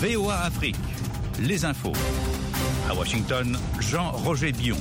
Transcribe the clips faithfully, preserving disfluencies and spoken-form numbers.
V O A Afrique, les infos. À Washington, Jean-Roger Billon.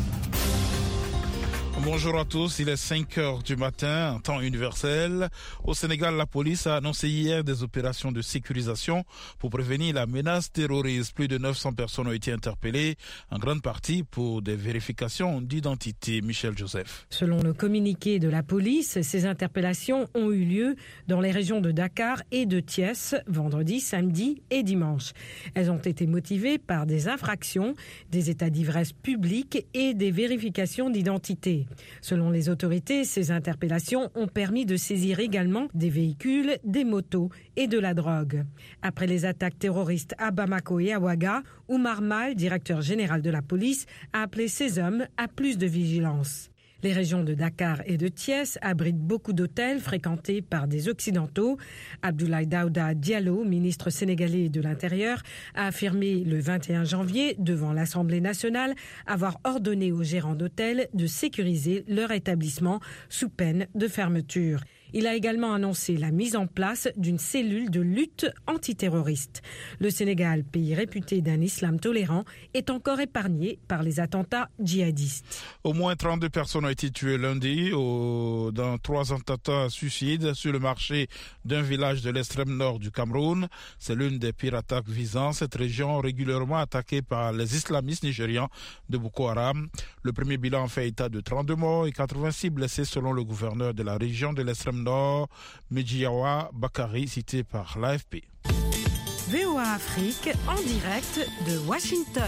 Bonjour à tous, il est cinq heures du matin en temps universel. Au Sénégal, la police a annoncé hier des opérations de sécurisation pour prévenir la menace terroriste. Plus de neuf cents personnes ont été interpellées, en grande partie pour des vérifications d'identité. Michel Joseph. Selon le communiqué de la police, ces interpellations ont eu lieu dans les régions de Dakar et de Thiès, vendredi, samedi et dimanche. Elles ont été motivées par des infractions, des états d'ivresse publics et des vérifications d'identité. Selon les autorités, ces interpellations ont permis de saisir également des véhicules, des motos et de la drogue. Après les attaques terroristes à Bamako et à Ouaga, Oumar Mal, directeur général de la police, a appelé ces hommes à plus de vigilance. Les régions de Dakar et de Thiès abritent beaucoup d'hôtels fréquentés par des Occidentaux. Abdoulaye Daouda Diallo, ministre sénégalais de l'Intérieur, a affirmé le vingt et un janvier devant l'Assemblée nationale avoir ordonné aux gérants d'hôtels de sécuriser leur établissement sous peine de fermeture. Il a également annoncé la mise en place d'une cellule de lutte antiterroriste. Le Sénégal, pays réputé d'un islam tolérant, est encore épargné par les attentats djihadistes. Au moins trente-deux personnes ont été tuées lundi au, dans trois attentats suicides sur le marché d'un village de l'extrême nord du Cameroun. C'est l'une des pires attaques visant cette région régulièrement attaquée par les islamistes nigérians de Boko Haram. Le premier bilan fait état de trente-deux morts et quatre-vingt-six blessés selon le gouverneur de la région de l'extrême nord, Medjiawa Bakari, cité par l'A F P. V O A Afrique en direct de Washington.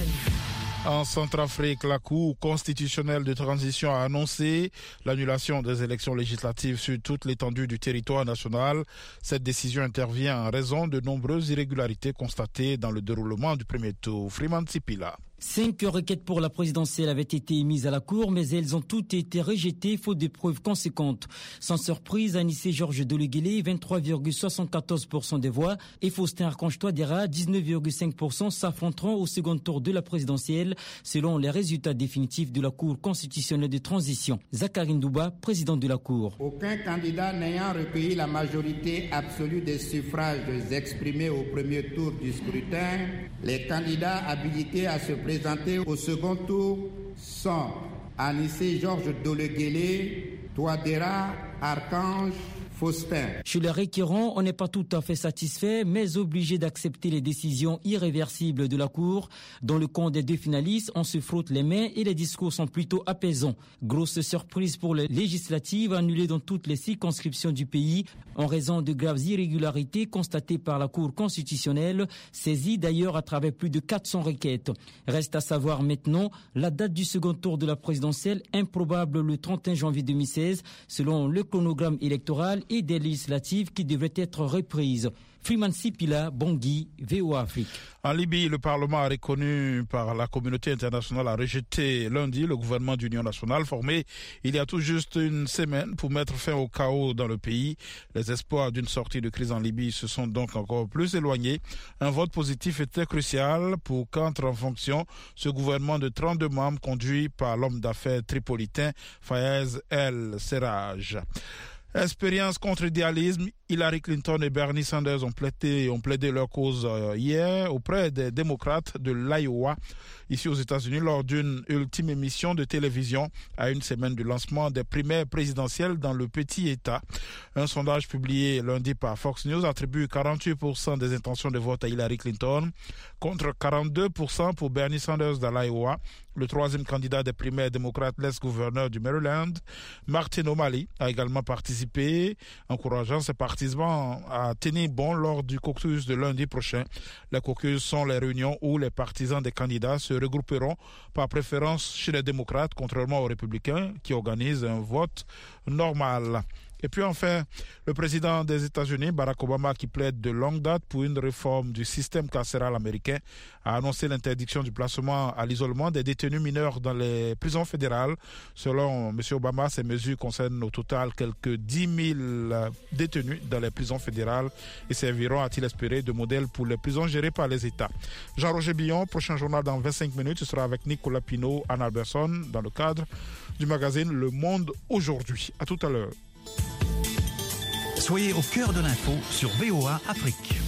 En Centrafrique, la Cour constitutionnelle de transition a annoncé l'annulation des élections législatives sur toute l'étendue du territoire national. Cette décision intervient en raison de nombreuses irrégularités constatées dans le déroulement du premier tour. Freeman Tsipila. Cinq requêtes pour la présidentielle avaient été émises à la Cour, mais elles ont toutes été rejetées faute de preuves conséquentes. Sans surprise, Anissé Georges Deleguélé, vingt-trois virgule soixante-quatorze pour cent des voix, et Faustin Archange Touadéra, dix-neuf virgule cinq pour cent, s'affronteront au second tour de la présidentielle, selon les résultats définitifs de la Cour constitutionnelle de transition. Zakari Ndouba, président de la Cour. Aucun candidat n'ayant recueilli la majorité absolue des suffrages exprimés au premier tour du scrutin, les candidats habilités à se présentés au second tour sont Anissé Georges Deleguélé, Touadéra, Archange, Faustin. Chez les requérants, on n'est pas tout à fait satisfait, mais obligé d'accepter les décisions irréversibles de la Cour. Dans le camp des deux finalistes, on se frotte les mains et les discours sont plutôt apaisants. Grosse surprise pour les législatives annulées dans toutes les circonscriptions du pays en raison de graves irrégularités constatées par la Cour constitutionnelle, saisie d'ailleurs à travers plus de quatre cents requêtes. Reste à savoir maintenant la date du second tour de la présidentielle, improbable le trente et un janvier deux mille seize, selon le chronogramme électoral et des législatives qui devraient être reprises. Freeman Sipila, Bangui, V O A Afrique. En Libye, le Parlement a reconnu par la communauté internationale a rejeté lundi le gouvernement d'union nationale formé il y a tout juste une semaine pour mettre fin au chaos dans le pays. Les espoirs d'une sortie de crise en Libye se sont donc encore plus éloignés. Un vote positif était crucial pour qu'entre en fonction ce gouvernement de trente-deux membres conduit par l'homme d'affaires tripolitain Fayez El-Serraj. Expérience contre idéalisme, Hillary Clinton et Bernie Sanders ont plaidé, ont plaidé leur cause hier auprès des démocrates de l'Iowa, ici aux États-Unis, lors d'une ultime émission de télévision à une semaine du lancement des primaires présidentielles dans le petit État. Un sondage publié lundi par Fox News attribue quarante-huit pour cent des intentions de vote à Hillary Clinton, contre quarante-deux pour cent pour Bernie Sanders de l'Iowa. Le troisième candidat des primaires démocrates, l'ex-gouverneur du Maryland, Martin O'Malley, a également participé, encourageant ses partisans à tenir bon lors du caucus de lundi prochain. Les caucus sont les réunions où les partisans des candidats se regrouperont par préférence chez les démocrates, contrairement aux républicains qui organisent un vote normal. Et puis enfin, le président des États-Unis, Barack Obama, qui plaide de longue date pour une réforme du système carcéral américain, a annoncé l'interdiction du placement à l'isolement des détenus mineurs dans les prisons fédérales. Selon M. Obama, ces mesures concernent au total quelques dix mille détenus dans les prisons fédérales et serviront, a-t-il espéré, de modèle pour les prisons gérées par les États. Jean-Roger Billon, prochain journal dans vingt-cinq minutes, ce sera avec Nicolas Pinault, Anne Alberson, dans le cadre du magazine Le Monde aujourd'hui. À tout à l'heure. Soyez au cœur de l'info sur V O A Afrique.